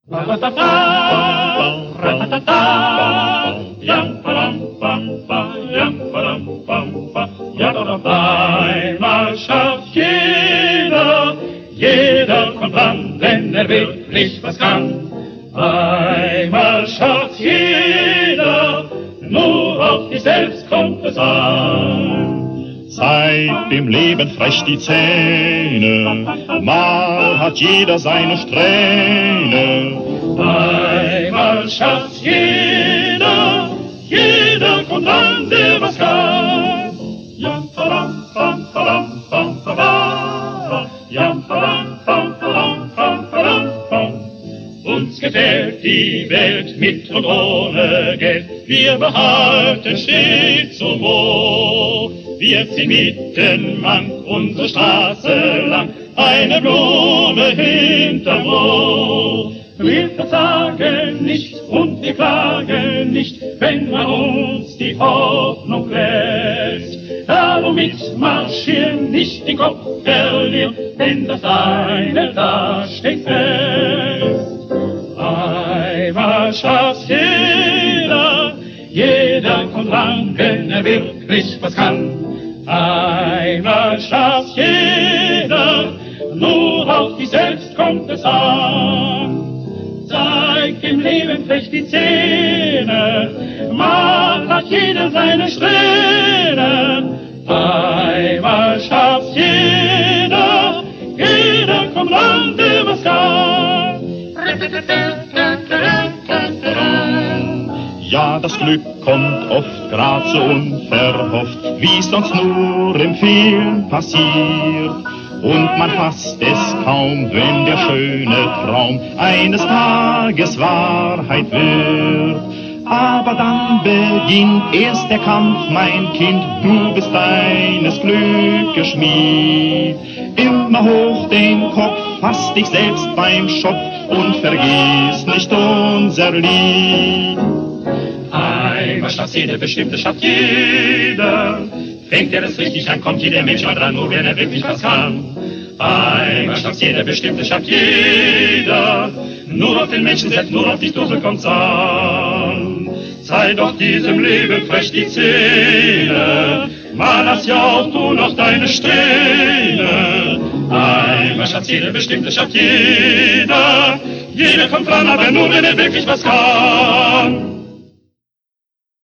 Einmal schafft jeder kommt ran, wenn wirklich was kann. Einmal schafft jeder, nur auf dich selbst kommt es an. Zeigt dem Leben frech die Zähne, mal hat jeder seine Strähne. Einmal schafft jeder kommt ran, der was kann. Jam, padam, pam, padam, pam, padam. Jam, padam, pam, padam, pam, padam, pam. Uns gefällt die Welt mit und ohne Geld. Wir behalten stets zum Wohl. Wir ziehen mitten an unsere Straße lang, eine Blume hinterm Ohr. Wir verzagen nicht und wir klagen nicht, wenn man uns die Hoffnung lässt. Darum mitmarschieren, nicht den Kopf verlieren, denn das eine da steht fest. Einmal schafft's jeder kommt ran, wenn er wirklich was kann. Einmal schafft's jeder, nur auf dich selbst kommt es an. Zeigt im Leben frech die Zähne, mal hat jeder seine Strähne. Einmal schafft's jeder kommt ran, der was kann. Ja, das Glück kommt oft grad so unverhofft, wie's sonst nur im Film passiert. Und man fasst es kaum, wenn der schöne Traum eines Tages Wahrheit wird. Aber dann beginnt erst der Kampf, mein Kind, du bist deines Glückes Schmied. Immer hoch den Kopf, fass dich selbst beim Schopf und vergiss nicht unser Lied. Einmal schafft jeder, bestimmt, es schafft jeder. Fängt er es richtig an, kommt jeder Mensch mal dran, nur wenn er wirklich was kann. Einmal schafft jeder, bestimmt, es schafft jeder. Nur auf den Menschen selbst, nur auf dich kommt's an. Zeig doch diesem Leben frech die Zähne, mal hast ja auch du noch deine Strähne. Einmal schafft jeder, bestimmt, es schafft jeder. Jeder kommt dran, aber nur wenn er wirklich was kann.